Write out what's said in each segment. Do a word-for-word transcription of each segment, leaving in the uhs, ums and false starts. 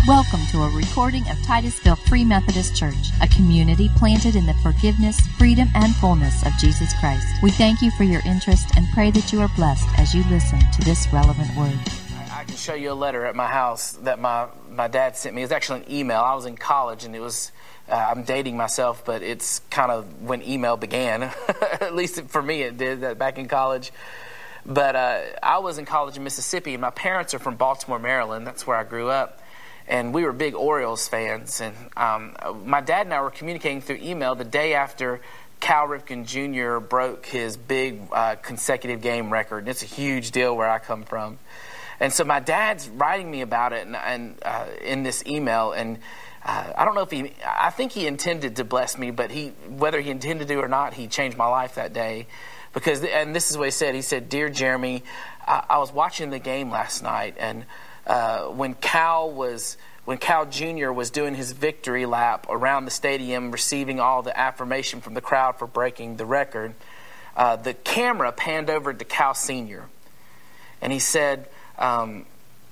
Welcome to a recording of Titusville Free Methodist Church, a community planted in the forgiveness, freedom, and fullness of Jesus Christ. We thank you for your interest and pray that you are blessed as you listen to this relevant word. I can show you a letter at my house that my, my dad sent me. It was actually an email. I was in college, and it was, uh, I'm dating myself, but it's kind of when email began. At least for me it did, that back in college. But uh, I was in college in Mississippi, and my parents are from Baltimore, Maryland. That's where I grew up. And we were big Orioles fans. And um, my dad and I were communicating through email the day after Cal Ripken Junior broke his big uh, consecutive game record. And it's a huge deal where I come from. And so my dad's writing me about it and, and uh, in this email. And uh, I don't know if he, I think he intended to bless me, but he, whether he intended to or not, he changed my life that day. Because, and this is what he said. He said, "Dear Jeremy, I, I was watching the game last night, and Uh, when Cal was, when Cal Junior was doing his victory lap around the stadium, receiving all the affirmation from the crowd for breaking the record, uh, the camera panned over to Cal Senior, and he said um,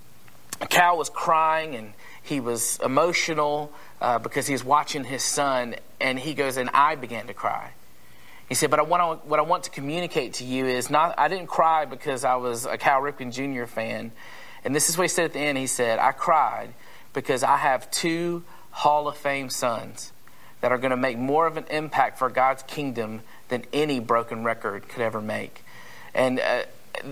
Cal was crying and he was emotional uh, because he was watching his son, and he goes, and I began to cry. He said, but I want to, what I want to communicate to you is not, I didn't cry because I was a Cal Ripken Junior fan." And this is what he said at the end. He said, "I cried because I have two Hall of Fame sons that are going to make more of an impact for God's kingdom than any broken record could ever make." And uh,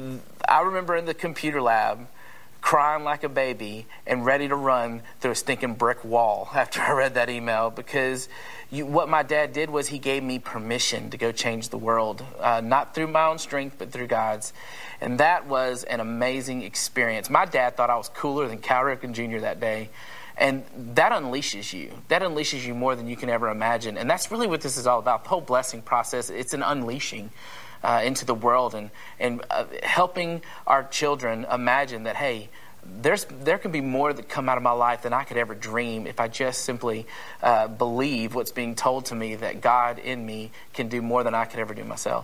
I remember in the computer lab crying like a baby and ready to run through a stinking brick wall after I read that email, because you, what my dad did was he gave me permission to go change the world, uh, not through my own strength, but through God's. And that was an amazing experience. My dad thought I was cooler than Cal Ripken Junior that day. And that unleashes you. That unleashes you more than you can ever imagine. And that's really what this is all about. The whole blessing process, it's an unleashing uh, into the world and, and uh, helping our children imagine that, hey, there's there can be more that come out of my life than I could ever dream if I just simply uh, believe what's being told to me, that God in me can do more than I could ever do myself.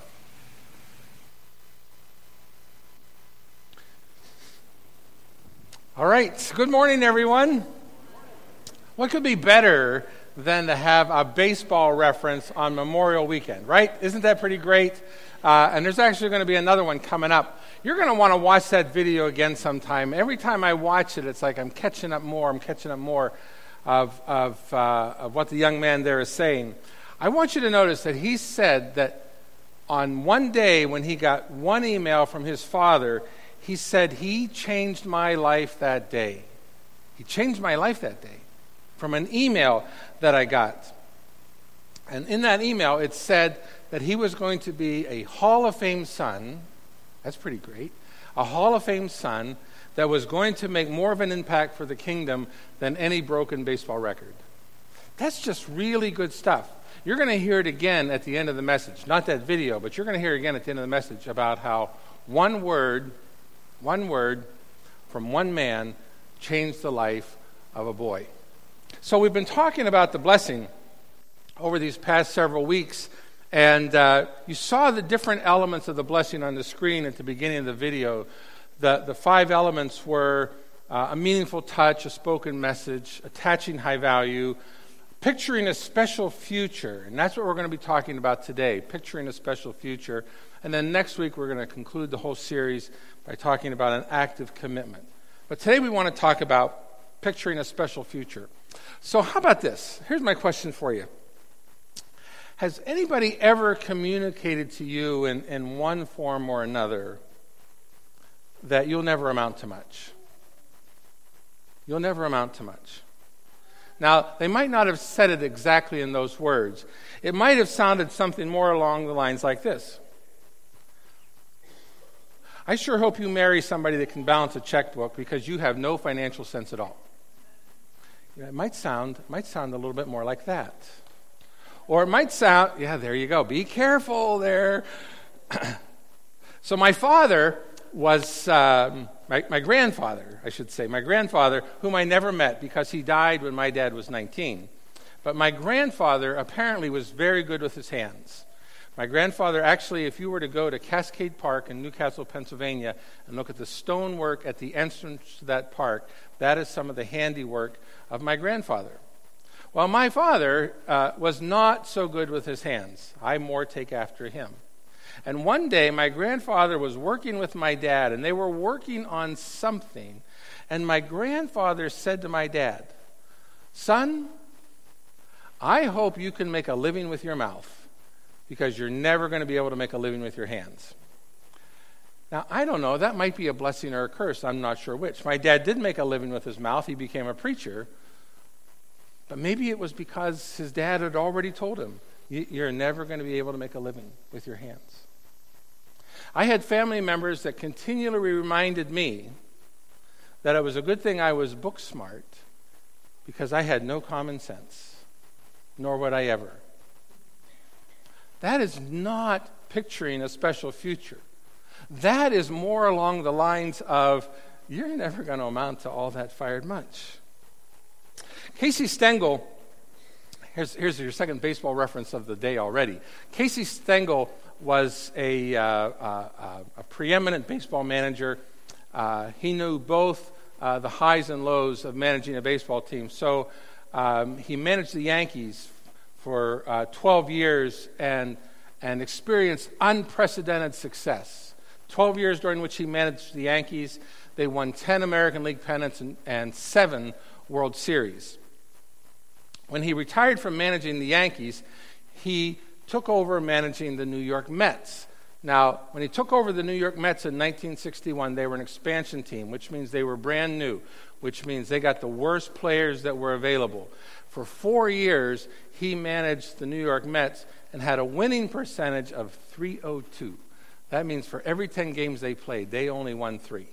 All right. Good morning, everyone. What could be better than to have a baseball reference on Memorial Weekend, right? Isn't that pretty great? Uh, and there's actually going to be another one coming up. You're going to want to watch that video again sometime. Every time I watch it, it's like I'm catching up more. I'm catching up more of, of, uh, of what the young man there is saying. I want you to notice that he said that on one day when he got one email from his father, he said, "He changed my life that day." He changed my life that day from an email that I got. And in that email, it said that he was going to be a Hall of Fame son. That's pretty great. A Hall of Fame son that was going to make more of an impact for the kingdom than any broken baseball record. That's just really good stuff. You're going to hear it again at the end of the message. Not that video, but you're going to hear it again at the end of the message about how one word, one word from one man changed the life of a boy. So we've been talking about the blessing over these past several weeks, and uh, you saw the different elements of the blessing on the screen at the beginning of the video. The, the five elements were uh, a meaningful touch, a spoken message, attaching high value, picturing a special future, and that's what we're going to be talking about today, picturing a special future. And then next week we're going to conclude the whole series by talking about an active commitment. But today we want to talk about picturing a special future. So how about this? Here's my question for you. Has anybody ever communicated to you in, in one form or another that you'll never amount to much? You'll never amount to much. Now, they might not have said it exactly in those words. It might have sounded something more along the lines like this. "I sure hope you marry somebody that can balance a checkbook because you have no financial sense at all." You know, it might sound, it might sound a little bit more like that. Or it might sound, yeah, there you go. Be careful there. So my father was, um, my, my grandfather, I should say, my grandfather, whom I never met because he died when my dad was nineteen. But my grandfather apparently was very good with his hands. My grandfather actually, if you were to go to Cascade Park in Newcastle, Pennsylvania, and look at the stonework at the entrance to that park, that is some of the handiwork of my grandfather. Well, my father uh, was not so good with his hands. I more take after him. And one day, my grandfather was working with my dad, and they were working on something. And my grandfather said to my dad, "Son, I hope you can make a living with your mouth, because you're never going to be able to make a living with your hands." Now, I don't know. That might be a blessing or a curse. I'm not sure which. My dad did make a living with his mouth. He became a preacher. But maybe it was because his dad had already told him, you're never going to be able to make a living with your hands. I had family members that continually reminded me that it was a good thing I was book smart, because I had no common sense, nor would I ever. That is not picturing a special future. That is more along the lines of, you're never going to amount to all that fired much. Casey Stengel, here's, here's your second baseball reference of the day already. Casey Stengel was a, uh, uh, uh, a preeminent baseball manager. Uh, he knew both uh, the highs and lows of managing a baseball team. So um, he managed the Yankees for uh, twelve years and, and experienced unprecedented success. twelve years during which he managed the Yankees, they won ten American League pennants and, and seven World Series. When he retired from managing the Yankees, he took over managing the New York Mets. Now, when he took over the New York Mets in nineteen sixty-one, they were an expansion team, which means they were brand new, which means they got the worst players that were available. For four years, he managed the New York Mets and had a winning percentage of three oh two. That means for every ten games they played, they only won three.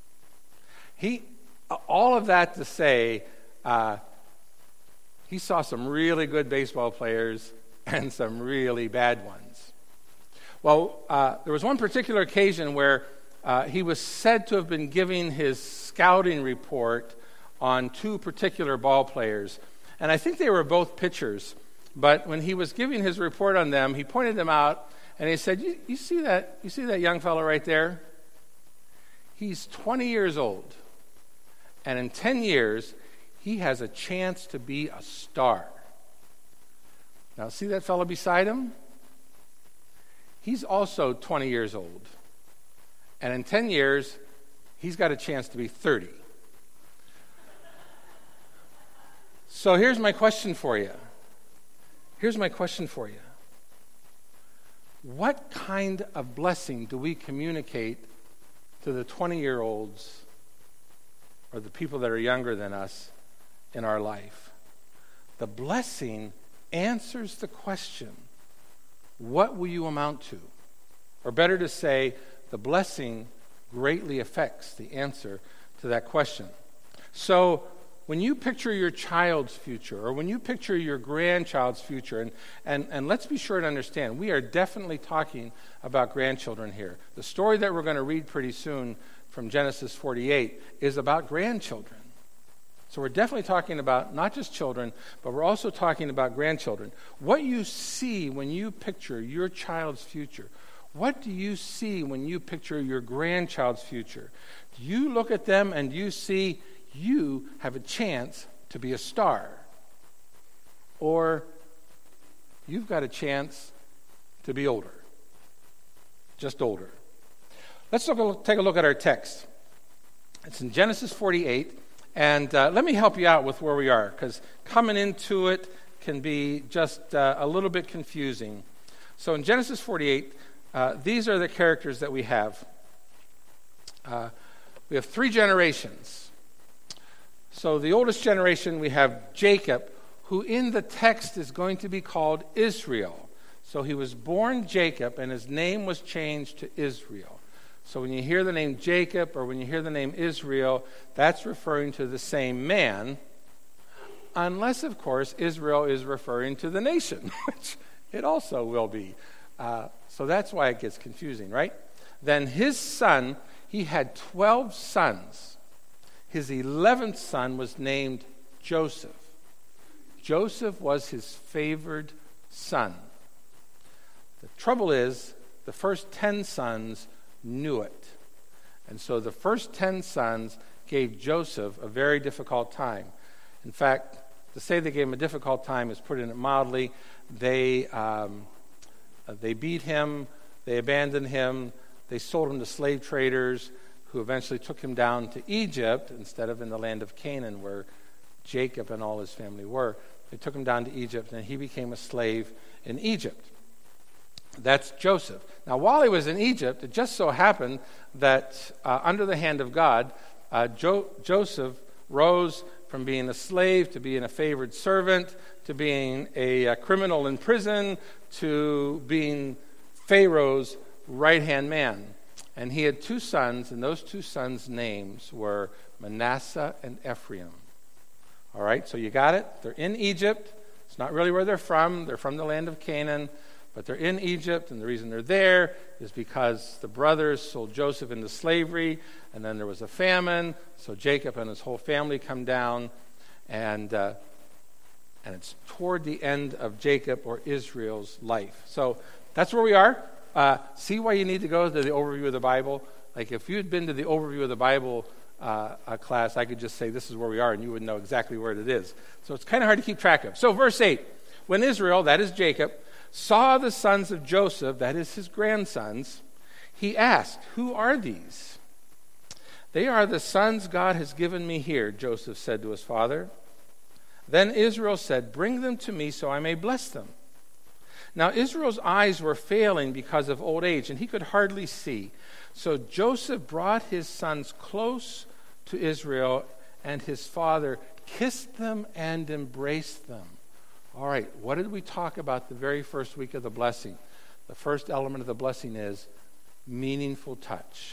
He, all of that to say, uh, he saw some really good baseball players and some really bad ones. Well, uh, there was one particular occasion where uh, he was said to have been giving his scouting report on two particular ball players. And I think they were both pitchers. But when he was giving his report on them, he pointed them out and he said, you, you see that, you see that young fellow right there? He's twenty years old. And in ten years, he has a chance to be a star. Now, see that fellow beside him? He's also twenty years old. And in ten years, he's got a chance to be thirty. So here's my question for you. Here's my question for you. What kind of blessing do we communicate to the twenty-year-olds or the people that are younger than us in our life? The blessing answers the question, what will you amount to? Or better to say, the blessing greatly affects the answer to that question. So when you picture your child's future, or when you picture your grandchild's future, and, and, and let's be sure to understand, we are definitely talking about grandchildren here. The story that we're going to read pretty soon from Genesis forty-eight is about grandchildren. So we're definitely talking about not just children, but we're also talking about grandchildren. What you see when you picture your child's future, what do you see when you picture your grandchild's future? Do you look at them and you see you have a chance to be a star? Or you've got a chance to be older, just older? Let's look, take a look at our text. It's in Genesis forty-eight. And uh, let me help you out with where we are, because coming into it can be just uh, a little bit confusing. So in Genesis forty-eight, uh, these are the characters that we have. Uh, we have three generations. So the oldest generation, we have Jacob, who in the text is going to be called Israel. So he was born Jacob, and his name was changed to Israel. So when you hear the name Jacob or when you hear the name Israel, that's referring to the same man, unless, of course, Israel is referring to the nation, which it also will be. Uh, so that's why it gets confusing, right? Then his son, he had twelve sons. His eleventh son was named Joseph. Joseph was his favored son. The trouble is, the first ten sons knew it. And so the first ten sons gave Joseph a very difficult time. In fact, to say they gave him a difficult time is putting it mildly. They um, they beat him, they abandoned him, they sold him to slave traders who eventually took him down to Egypt instead of in the land of Canaan where Jacob and all his family were. They took him down to Egypt, and he became a slave in Egypt. That's Joseph. Now, while he was in Egypt, it just so happened that uh, under the hand of God, uh, jo- Joseph rose from being a slave to being a favored servant, to being a, a criminal in prison, to being Pharaoh's right-hand man. And he had two sons, and those two sons' names were Manasseh and Ephraim. All right, so you got it? They're in Egypt. It's not really where they're from. They're from the land of Canaan, but they're in Egypt, and the reason they're there is because the brothers sold Joseph into slavery, and then there was a famine, so Jacob and his whole family come down, and uh, and it's toward the end of Jacob or Israel's life. So that's where we are. Uh, see why you need to go to the overview of the Bible? Like if you had been to the overview of the Bible uh, uh, class, I could just say this is where we are, and you would know exactly where it is. So it's kind of hard to keep track of. So verse eight, when Israel, that is Jacob, saw the sons of Joseph, that is his grandsons, he asked, "Who are these?" "They are the sons God has given me here," Joseph said to his father. Then Israel said, "Bring them to me so I may bless them." Now Israel's eyes were failing because of old age, and he could hardly see. So Joseph brought his sons close to Israel, and his father kissed them and embraced them. All right, what did we talk about the very first week of the blessing? The first element of the blessing is meaningful touch.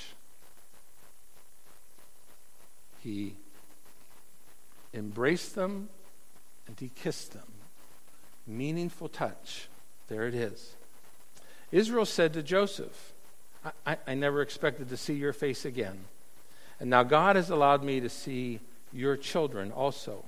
He embraced them and he kissed them. Meaningful touch. There it is. Israel said to Joseph, I, I, I never expected to see your face again. And now God has allowed me to see your children also.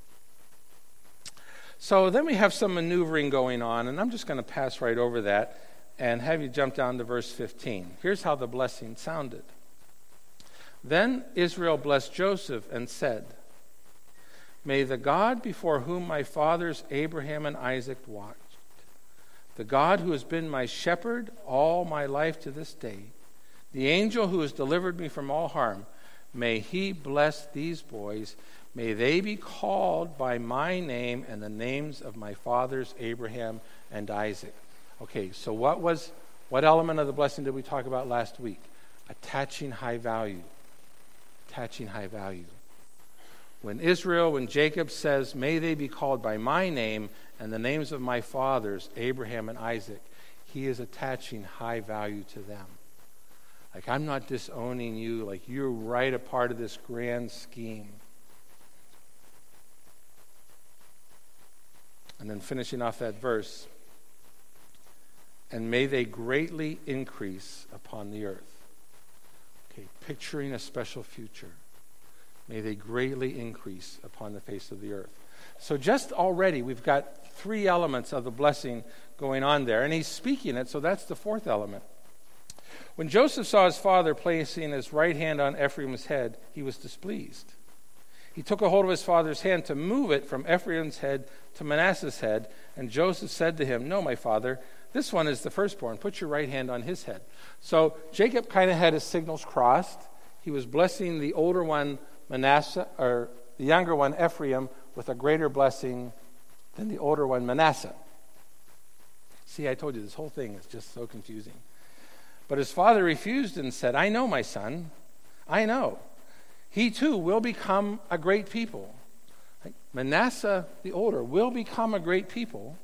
So then we have some maneuvering going on, and I'm just going to pass right over that and have you jump down to verse fifteen. Here's how the blessing sounded. Then Israel blessed Joseph and said, "May the God before whom my fathers Abraham and Isaac watched, the God who has been my shepherd all my life to this day, the angel who has delivered me from all harm, may he bless these boys. May they be called by my name and the names of my fathers Abraham and Isaac." Okay, so what was what element of the blessing did we talk about last week? Attaching high value. Attaching high value. When Israel, when Jacob says, "May they be called by my name and the names of my fathers Abraham and Isaac," he is attaching high value to them. Like, I'm not disowning you, like you're right a part of this grand scheme. And then finishing off that verse, "And may they greatly increase upon the earth." Okay, picturing a special future. May they greatly increase upon the face of the earth. So just already we've got three elements of the blessing going on there. And he's speaking it, so that's the fourth element. When Joseph saw his father placing his right hand on Ephraim's head, he was displeased. He took a hold of his father's hand to move it from Ephraim's head to Manasseh's head, and Joseph said to him, "No, my father, this one is the firstborn. Put your right hand on his head." So Jacob kind of had his signals crossed. He was blessing the older one, Manasseh, or the younger one, Ephraim, with a greater blessing than the older one, Manasseh. See, I told you, this whole thing is just so confusing. But his father refused and said, "I know, my son, I know. He too will become a great people." Like Manasseh, the older, will become a great people.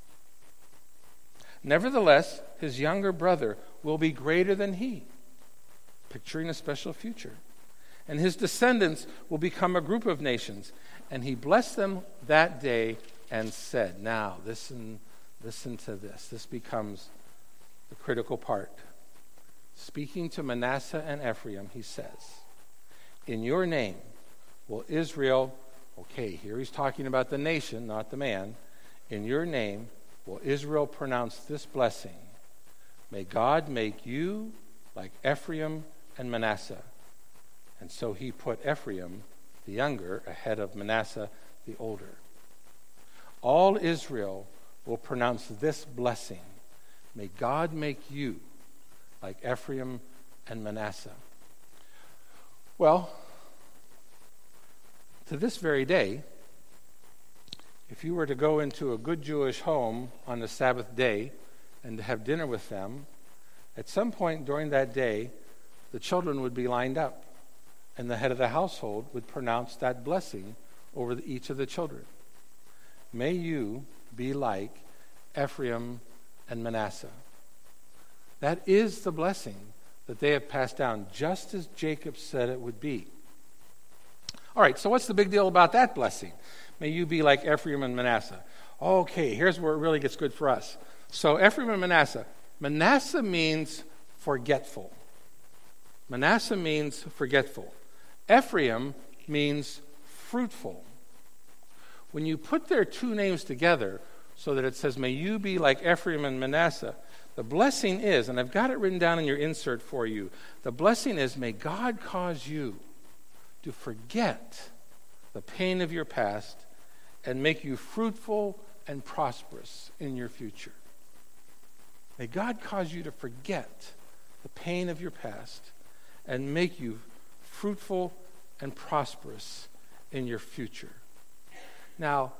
Nevertheless, his younger brother will be greater than he, picturing a special future. And his descendants will become a group of nations. And he blessed them that day and said, now, listen, listen to this. This becomes the critical part. Speaking to Manasseh and Ephraim, he says, "In your name will Israel," okay, here he's talking about the nation, not the man. "In your name will Israel pronounce this blessing. may God make you like Ephraim and Manasseh. And so he put Ephraim, the younger, ahead of Manasseh, the older. All Israel will pronounce this blessing. May God make you like Ephraim and Manasseh. Well, to this very day, if you were to go into a good Jewish home on the Sabbath day and to have dinner with them, at some point during that day, the children would be lined up, and the head of the household would pronounce that blessing over the, each of the children. May you be like Ephraim and Manasseh. That is the blessing that they have passed down, just as Jacob said it would be. All right, so what's the big deal about that blessing? May you be like Ephraim and Manasseh. Okay, here's where it really gets good for us. So Ephraim and Manasseh. Manasseh means forgetful. Manasseh means forgetful. Ephraim means fruitful. When you put their two names together so that it says, may you be like Ephraim and Manasseh, the blessing is, and I've got it written down in your insert for you, the blessing is, may God cause you to forget the pain of your past and make you fruitful and prosperous in your future. May God cause you to forget the pain of your past and make you fruitful and prosperous in your future. Now,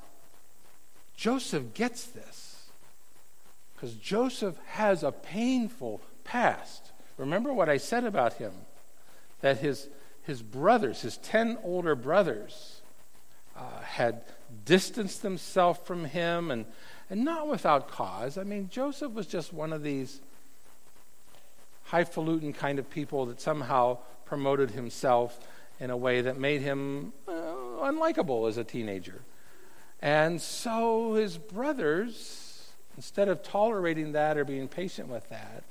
Joseph gets this because Joseph has a painful past. Remember what I said about him, that his, his brothers, his ten older brothers, uh, had distanced themselves from him, and, and not without cause. I mean, Joseph was just one of these highfalutin kind of people that somehow promoted himself in a way that made him uh, unlikable as a teenager. And so his brothers, instead of tolerating that or being patient with that,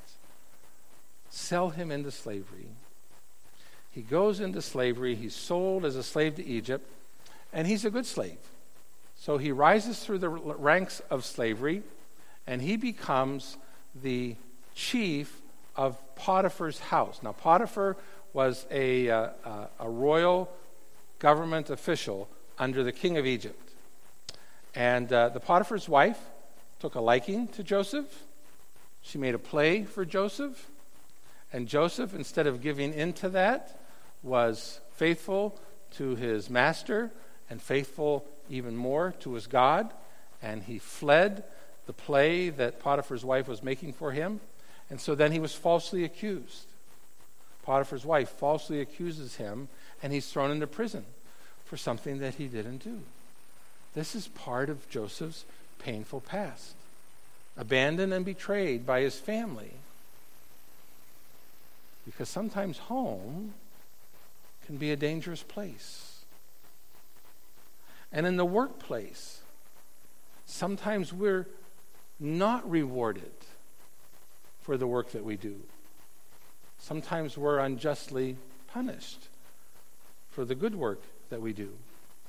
sell him into slavery. He goes into slavery. He's sold as a slave to Egypt, and he's a good slave. So he rises through the ranks of slavery, and he becomes the chief of Potiphar's house. Now, Potiphar was a, uh, uh, a royal government official under the king of Egypt. And uh, the Potiphar's wife took a liking to Joseph. She made a play for Joseph. And Joseph, instead of giving in to that, was faithful to his master and faithful even more to his God. And he fled the play that Potiphar's wife was making for him. And so then he was falsely accused. Potiphar's wife falsely accuses him, and he's thrown into prison for something that he didn't do. This is part of Joseph's painful past. Abandoned and betrayed by his family. Because sometimes home can be a dangerous place. And in the workplace, sometimes we're not rewarded for the work that we do. Sometimes we're unjustly punished for the good work that we do.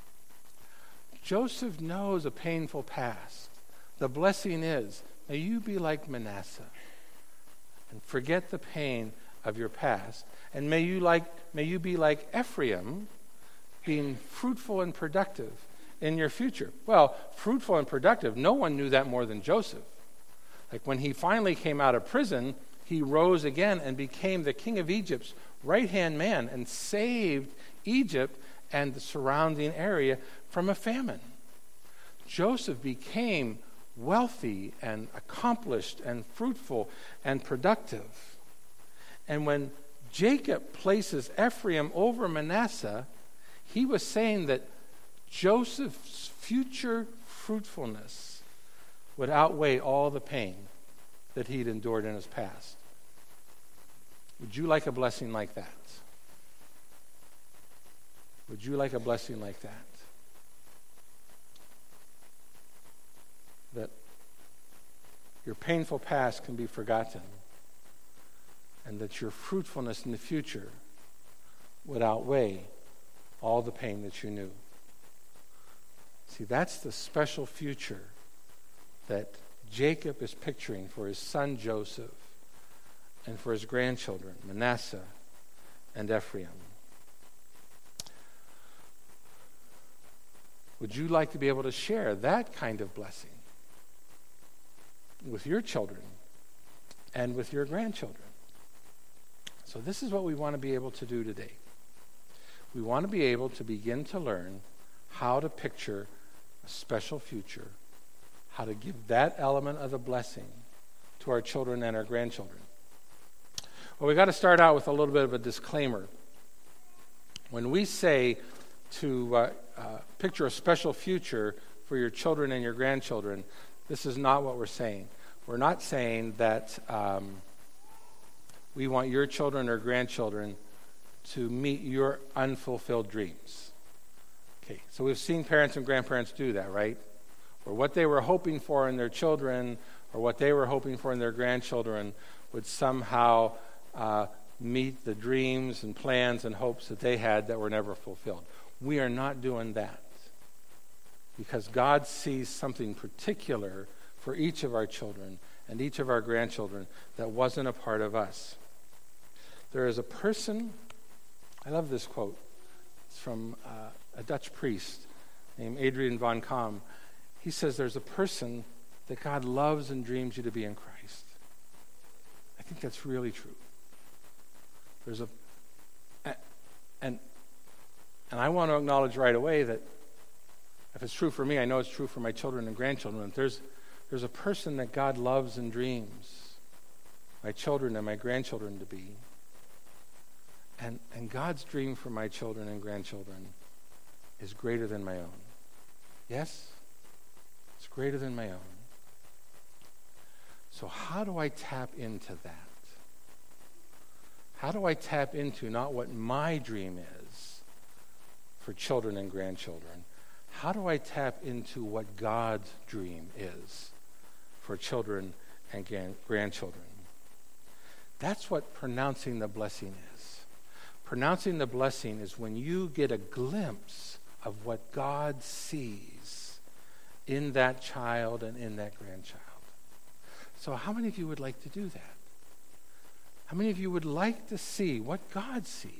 Joseph knows a painful past. The blessing is, may you be like Manasseh and forget the pain of your past. And may you like may you be like Ephraim, being fruitful and productive in your future. Well, fruitful and productive, no one knew that more than Joseph. Like when he finally came out of prison, he rose again and became the king of Egypt's right-hand man and saved Egypt and the surrounding area from a famine. Joseph became wealthy and accomplished and fruitful and productive. And when Jacob places Ephraim over Manasseh, he was saying that Joseph's future fruitfulness would outweigh all the pain that he'd endured in his past. Would you like a blessing like that? Would you like a blessing like that? That your painful past can be forgotten, and that your fruitfulness in the future would outweigh all the pain that you knew. See, that's the special future that Jacob is picturing for his son Joseph and for his grandchildren, Manasseh and Ephraim. Would you like to be able to share that kind of blessing with your children and with your grandchildren? So this is what we want to be able to do today. We want to be able to begin to learn how to picture a special future, how to give that element of the blessing to our children and our grandchildren. Well, we've got to start out with a little bit of a disclaimer. When we say to uh, uh, picture a special future for your children and your grandchildren, this is not what we're saying. We're not saying that um, we want your children or grandchildren to meet your unfulfilled dreams. Okay, so we've seen parents and grandparents do that, right? Or what they were hoping for in their children or what they were hoping for in their grandchildren would somehow uh, meet the dreams and plans and hopes that they had that were never fulfilled. We are not doing that because God sees something particular for each of our children and each of our grandchildren that wasn't a part of us. There is a person, I love this quote, it's from uh, a Dutch priest named Adrian van Kam. He says there's a person that God loves and dreams you to be in Christ. I think that's really true. There's a, and and I want to acknowledge right away that if it's true for me, I know it's true for my children and grandchildren. There's there's a person that God loves and dreams my children and my grandchildren to be. And and God's dream for my children and grandchildren is greater than my own. Yes? It's greater than my own. So how do I tap into that? How do I tap into not what my dream is for children and grandchildren? How do I tap into what God's dream is for children and grandchildren? That's what pronouncing the blessing is. Pronouncing the blessing is when you get a glimpse of what God sees in that child and in that grandchild. So how many of you would like to do that? How many of you would like to see what God sees?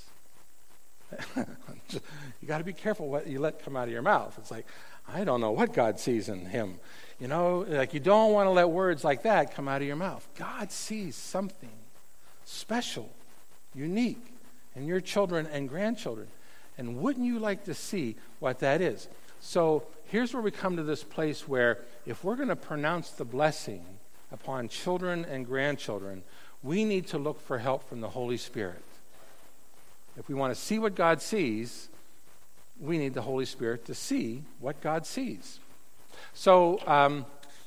You got to be careful what you let come out of your mouth. It's like, I don't know what God sees in him. You know, like you don't want to let words like that come out of your mouth. God sees something special, unique in your children and grandchildren. And wouldn't you like to see what that is? So here's where we come to this place where if we're going to pronounce the blessing upon children and grandchildren, we need to look for help from the Holy Spirit. If we want to see what God sees, we need the Holy Spirit to see what God sees. So um,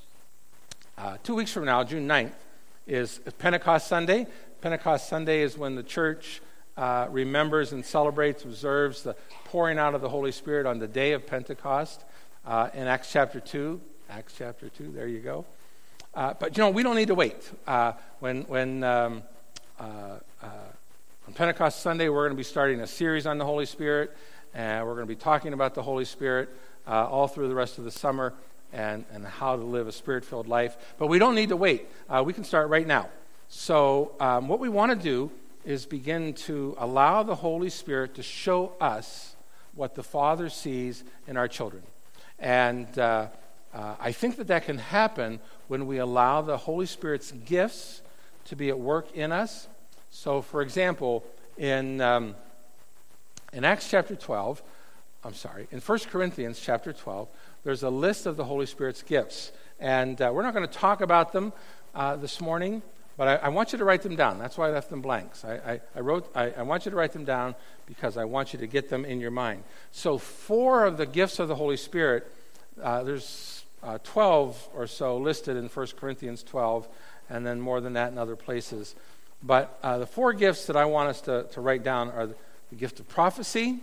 uh, two weeks from now, June ninth, is Pentecost Sunday. Pentecost Sunday is when the church uh, remembers and celebrates, observes the pouring out of the Holy Spirit on the day of Pentecost uh, in Acts chapter two. Acts chapter two, there you go. Uh, but, you know, we don't need to wait. Uh, when when um, uh, uh, on Pentecost Sunday, we're going to be starting a series on the Holy Spirit, and we're going to be talking about the Holy Spirit uh, all through the rest of the summer and, and how to live a Spirit-filled life. But we don't need to wait. Uh, we can start right now. So um, what we want to do is begin to allow the Holy Spirit to show us what the Father sees in our children. And uh, uh, I think that that can happen when we allow the Holy Spirit's gifts to be at work in us. So, for example, in um, in Acts chapter twelve, I'm sorry, in First Corinthians chapter twelve, there's a list of the Holy Spirit's gifts. And uh, we're not going to talk about them uh, this morning, but I, I want you to write them down. That's why I left them blanks. I, I, I wrote. I, I want you to write them down because I want you to get them in your mind. So four of the gifts of the Holy Spirit, uh, there's uh, twelve or so listed in First Corinthians twelve, and then more than that in other places. But uh, the four gifts that I want us to, to write down are the, the gift of prophecy,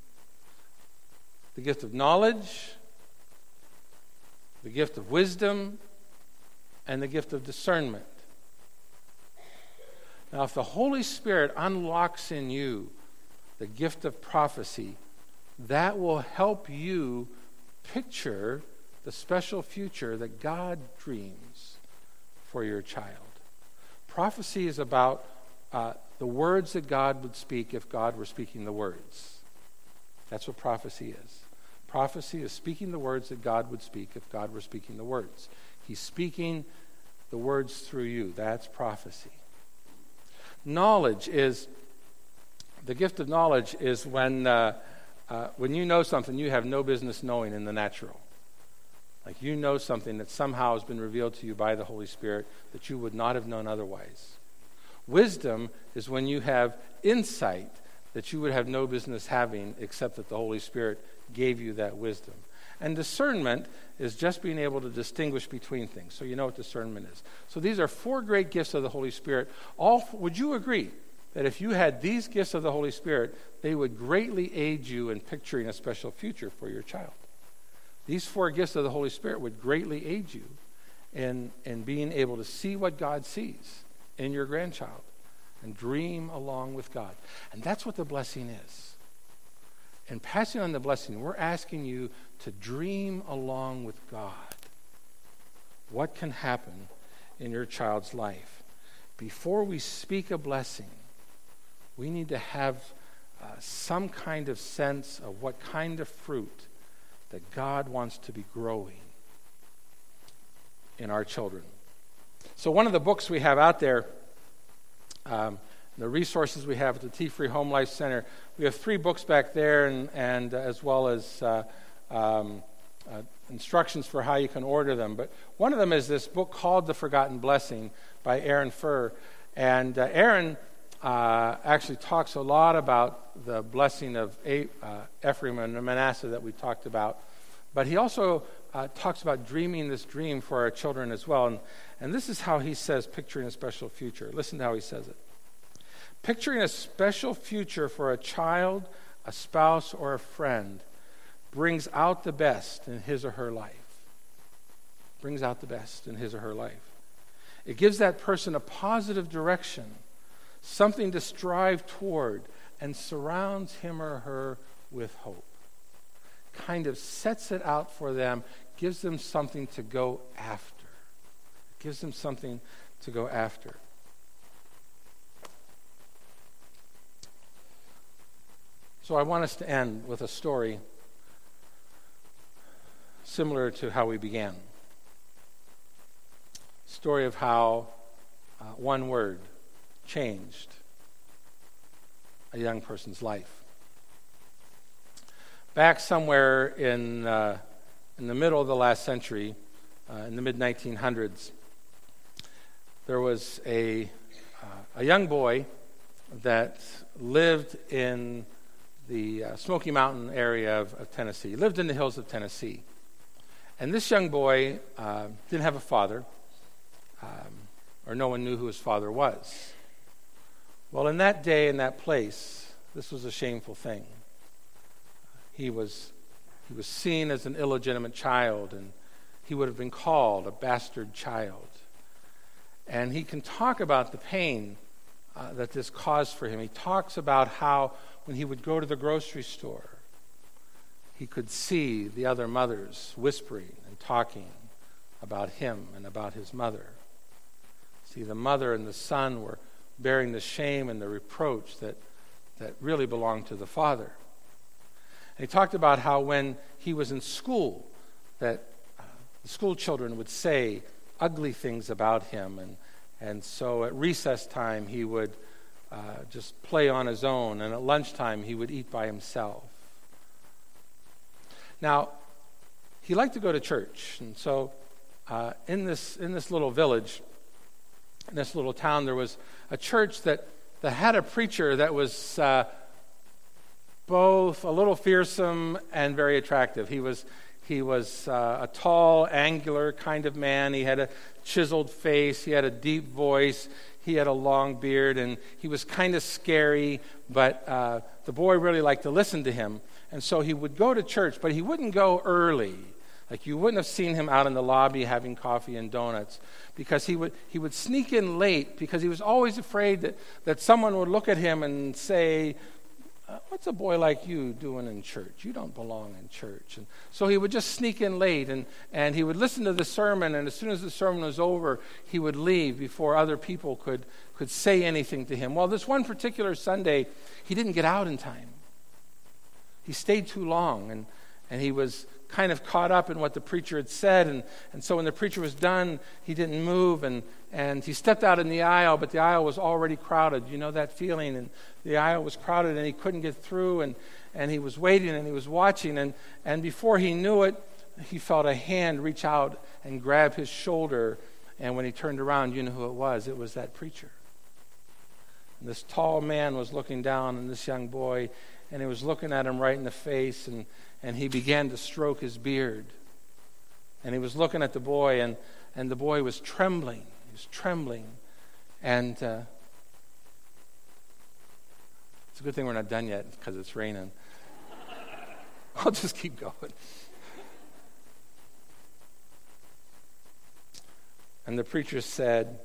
the gift of knowledge, the gift of wisdom, and the gift of discernment. Now, if the Holy Spirit unlocks in you the gift of prophecy, that will help you picture the special future that God dreams for your child. Prophecy is about uh, the words that God would speak if God were speaking the words. That's what prophecy is. Prophecy is speaking the words that God would speak if God were speaking the words. He's speaking the words through you. That's prophecy. Knowledge is, the gift of knowledge is when, uh, uh, when you know something you have no business knowing in the natural. Like you know something that somehow has been revealed to you by the Holy Spirit that you would not have known otherwise. Wisdom is when you have insight that you would have no business having except that the Holy Spirit gave you that wisdom. And discernment is just being able to distinguish between things. So you know what discernment is. So these are four great gifts of the Holy Spirit. All, would you agree that if you had these gifts of the Holy Spirit, they would greatly aid you in picturing a special future for your child? These four gifts of the Holy Spirit would greatly aid you in, in being able to see what God sees in your grandchild and dream along with God. And that's what the blessing is. In passing on the blessing, we're asking you to dream along with God. What can happen in your child's life? Before we speak a blessing, we need to have uh, some kind of sense of what kind of fruit that God wants to be growing in our children. So one of the books we have out there, um, the resources we have at the T-Free Home Life Center, we have three books back there, and, and uh, as well as uh, um, uh, instructions for how you can order them. But one of them is this book called The Forgotten Blessing by Aaron Furr. And uh, Aaron uh, actually talks a lot about the blessing of a- uh, Ephraim and Manasseh that we talked about. But he also uh, talks about dreaming this dream for our children as well. And, and this is how he says, picturing a special future. Listen to how he says it. Picturing a special future for a child, a spouse, or a friend brings out the best in his or her life. Brings out the best in his or her life. It gives that person a positive direction, something to strive toward, and surrounds him or her with hope. Kind of sets it out for them, gives them something to go after. Gives them something to go after. So I want us to end with a story similar to how we began. Story of how uh, one word changed a young person's life. Back somewhere in uh, in the middle of the last century, uh, in the mid nineteen hundreds, there was a uh, a young boy that lived in the uh, Smoky Mountain area of, of Tennessee. He lived in the hills of Tennessee. And this young boy uh, didn't have a father, um, or no one knew who his father was. Well, in that day, in that place, this was a shameful thing. He was, he was seen as an illegitimate child, and he would have been called a bastard child. And he can talk about the pain uh, that this caused for him. He talks about how when he would go to the grocery store, he could see the other mothers whispering and talking about him and about his mother. See, the mother and the son were bearing the shame and the reproach that, that really belonged to the father. And he talked about how when he was in school, that uh, the school children would say ugly things about him, and, and so at recess time he would uh, just play on his own, and at lunchtime he would eat by himself. Now, he liked to go to church, and so uh, in this in this little village, in this little town, there was a church that, that had a preacher that was uh, both a little fearsome and very attractive. He was he was uh, a tall, angular kind of man. He had a chiseled face. He had a deep voice. He had a long beard, and he was kind of scary, but uh, the boy really liked to listen to him. And so he would go to church, but he wouldn't go early. Like you wouldn't have seen him out in the lobby having coffee and donuts, because he would he would sneak in late because he was always afraid that, that someone would look at him and say, uh, what's a boy like you doing in church? You don't belong in church. And so he would just sneak in late, and, and he would listen to the sermon, and as soon as the sermon was over, he would leave before other people could, could say anything to him. Well, this one particular Sunday, he didn't get out in time. He stayed too long, and, and he was kind of caught up in what the preacher had said, and, and so when the preacher was done, he didn't move, and, and he stepped out in the aisle, but the aisle was already crowded. You know that feeling? And the aisle was crowded, and he couldn't get through, and, and he was waiting, and he was watching, and, and before he knew it, he felt a hand reach out and grab his shoulder, and when he turned around, you know who it was. It was that preacher. And this tall man was looking down on this young boy, and he was looking at him right in the face, and, and he began to stroke his beard. And he was looking at the boy, and, and the boy was trembling. He was trembling. And uh, it's a good thing we're not done yet because it's raining. I'll just keep going. And the preacher said,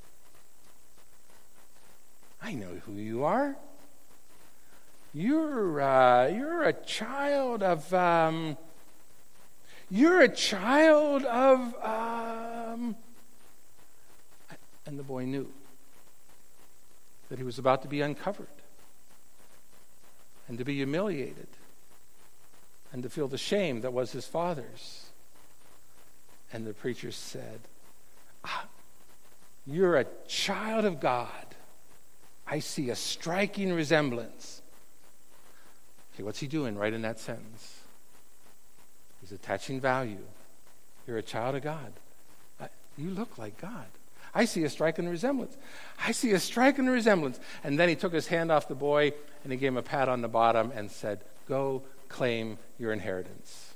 I know who you are. You're uh, you're a child of um, you're a child of um, and the boy knew that he was about to be uncovered and to be humiliated and to feel the shame that was his father's. And the preacher said, ah, you're a child of God. I see a striking resemblance. Okay, what's he doing right in that sentence? He's attaching value. You're a child of God. I, you look like God. I see a striking resemblance. I see a striking resemblance. And then he took his hand off the boy and he gave him a pat on the bottom and said, go claim your inheritance.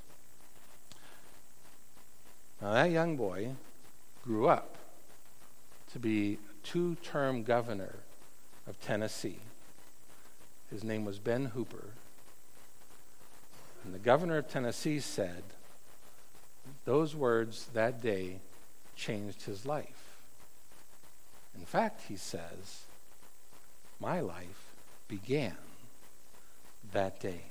Now that young boy grew up to be a two-term governor of Tennessee. His name was Ben Hooper. And the governor of Tennessee said, those words that day changed his life. In fact, he says, my life began that day.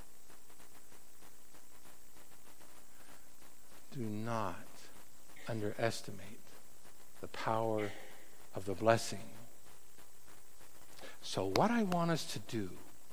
Do not underestimate the power of the blessing. So what I want us to do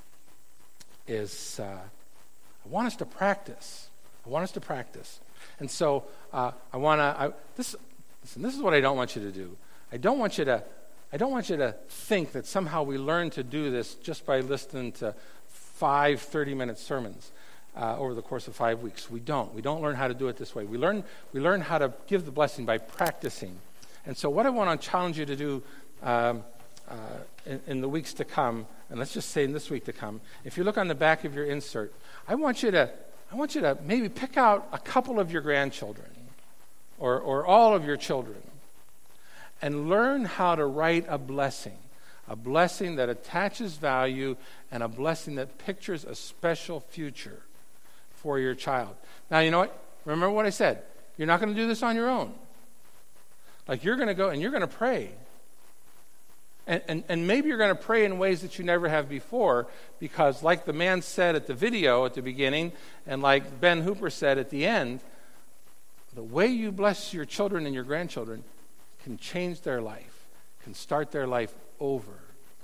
is, uh, I want us to practice. I want us to practice. And so uh, I want to, this, listen, this is what I don't want you to do. I don't want you to, I don't want you to think that somehow we learn to do this just by listening to five thirty-minute sermons uh, over the course of five weeks. We don't. We don't learn how to do it this way. We learn, we learn how to give the blessing by practicing. And so what I want to challenge you to do um, uh, in, in the weeks to come, and let's just say in this week to come, if you look on the back of your insert, I want you to, I want you to maybe pick out a couple of your grandchildren or, or all of your children and learn how to write a blessing, a blessing that attaches value and a blessing that pictures a special future for your child. Now, you know what? Remember what I said. You're not going to do this on your own. Like you're going to go and you're going to pray. And, and, and maybe you're going to pray in ways that you never have before because like the man said at the video at the beginning and like Ben Hooper said at the end, the way you bless your children and your grandchildren can change their life, can start their life over,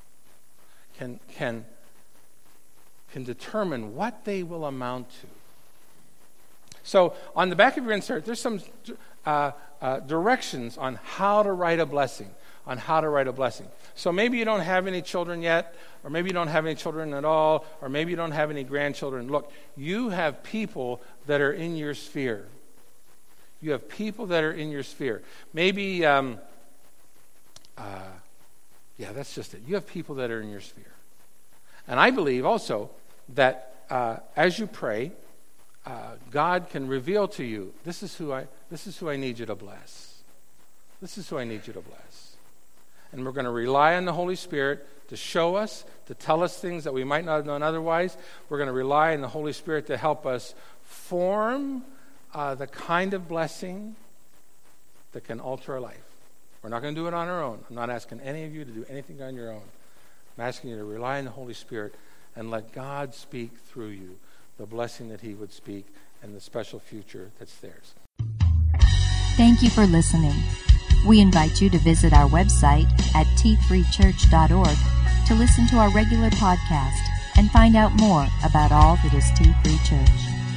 can, can, can determine what they will amount to. So on the back of your insert, there's some uh, uh, directions on how to write a blessing, on how to write a blessing. So maybe you don't have any children yet, or maybe you don't have any children at all, or maybe you don't have any grandchildren. Look, you have people that are in your sphere. You have people that are in your sphere. Maybe, um, uh, yeah, that's just it. You have people that are in your sphere. And I believe also that uh, as you pray, uh, God can reveal to you, this is who I, this is who I need you to bless. This is who I need you to bless. And we're going to rely on the Holy Spirit to show us, to tell us things that we might not have known otherwise. We're going to rely on the Holy Spirit to help us form Uh, the kind of blessing that can alter our life. We're not going to do it on our own. I'm not asking any of you to do anything on your own. I'm asking you to rely on the Holy Spirit and let God speak through you the blessing that he would speak and the special future that's theirs. Thank you for listening. We invite you to visit our website at t three church dot org to listen to our regular podcast and find out more about all that is T three Church.